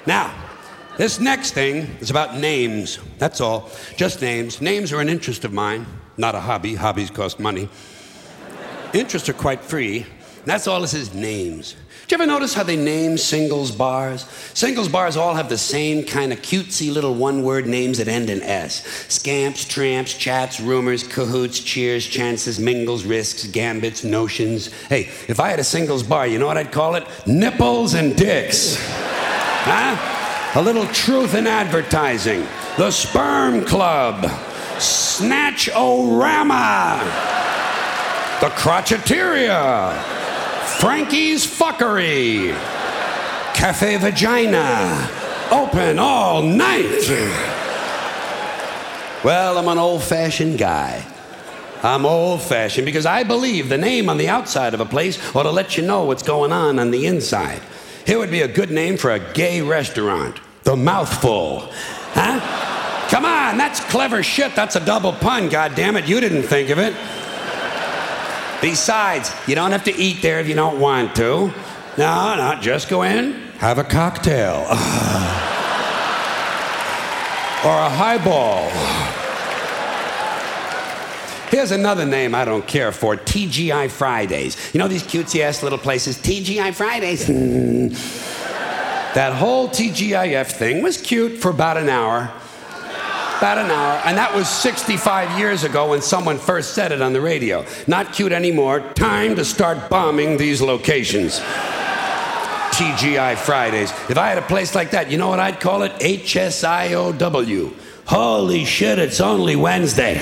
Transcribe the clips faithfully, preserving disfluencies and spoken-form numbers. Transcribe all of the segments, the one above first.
Now, this next thing is about names. That's all. Just names. Names are an interest of mine, not a hobby. Hobbies cost money. Interests are quite free. That's all this is, names. Did you ever notice how they name singles bars? Singles bars all have the same kind of cutesy little one-word names that end in S. Scamps, tramps, chats, rumors, cahoots, cheers, chances, mingles, risks, gambits, notions. Hey, if I had a singles bar, you know what I'd call it? Nipples and dicks. Huh? A little truth in advertising. The Sperm Club. Snatch-O-Rama. The Crotcheteria. Frankie's Fuckery. Cafe Vagina. Open all night. Well, I'm an old-fashioned guy. I'm old-fashioned because I believe the name on the outside of a place ought to let you know what's going on on the inside. Here would be a good name for a gay restaurant. The Mouthful. Huh? Come on, that's clever shit. That's a double pun, goddammit. You didn't think of it. Besides, you don't have to eat there if you don't want to. No, no, just go in, have a cocktail. Or a highball. Here's another name I don't care for, T G I Fridays. You know these cutesy-ass little places? T G I Fridays. That whole T G I F thing was cute for about an hour. About an hour. And that was sixty-five years ago when someone first said it on the radio. Not cute anymore. Time to start bombing these locations. T G I Fridays. If I had a place like that, you know what I'd call it? H S I O W. Holy shit, it's only Wednesday.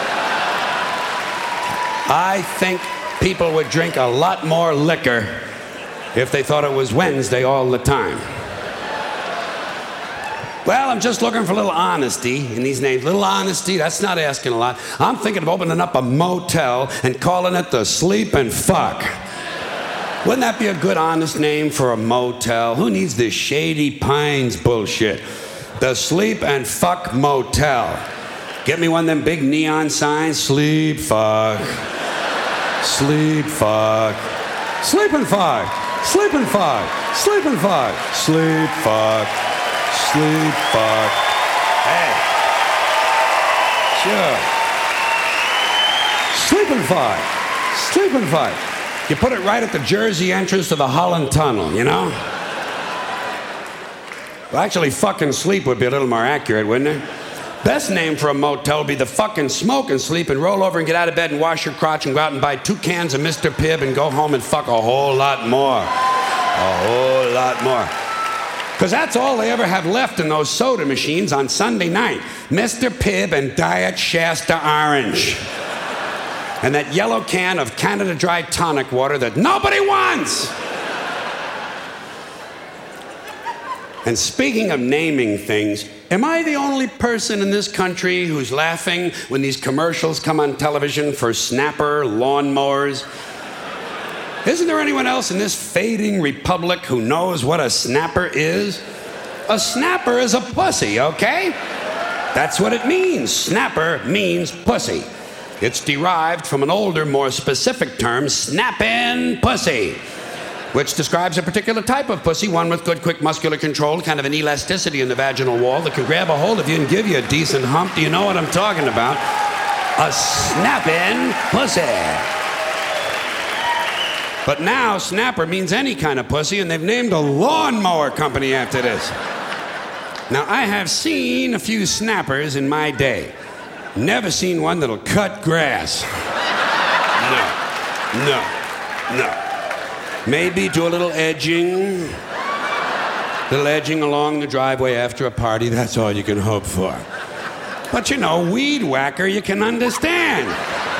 I think people would drink a lot more liquor if they thought it was Wednesday all the time. Well, I'm just looking for a little honesty in these names. Little honesty, that's not asking a lot. I'm thinking of opening up a motel and calling it the Sleep and Fuck. Wouldn't that be a good, honest name for a motel? Who needs this Shady Pines bullshit? The Sleep and Fuck Motel. Get me one of them big neon signs. Sleep, fuck. Sleep, fuck. Sleep and fuck. Sleep and fuck. Sleep and fuck. Sleep, fuck. Sleep, fuck. Hey. Sure. Sleep and fuck. Sleep and fuck. You put it right at the Jersey entrance to the Holland Tunnel, you know? Well, actually, fucking sleep would be a little more accurate, wouldn't it? Best name for a motel would be the fucking smoke and sleep and roll over and get out of bed and wash your crotch and go out and buy two cans of Mister Pibb and go home and fuck a whole lot more. A whole lot more. Because that's all they ever have left in those soda machines on Sunday night. Mister Pibb and Diet Shasta Orange. And that yellow can of Canada Dry tonic water that nobody wants. And speaking of naming things, am I the only person in this country who's laughing when these commercials come on television for Snapper lawnmowers? Isn't there anyone else in this fading republic who knows what a snapper is? A snapper is a pussy, okay? That's what it means. Snapper means pussy. It's derived from an older, more specific term, snappin' pussy, which describes a particular type of pussy, one with good, quick muscular control, kind of an elasticity in the vaginal wall that can grab a hold of you and give you a decent hump. Do you know what I'm talking about? A snappin' pussy. But now, snapper means any kind of pussy, and they've named a lawnmower company after this. Now, I have seen a few snappers in my day. Never seen one that'll cut grass. No, no, no. Maybe do a little edging. Little edging along the driveway after a party, that's all you can hope for. But you know, weed whacker, you can understand.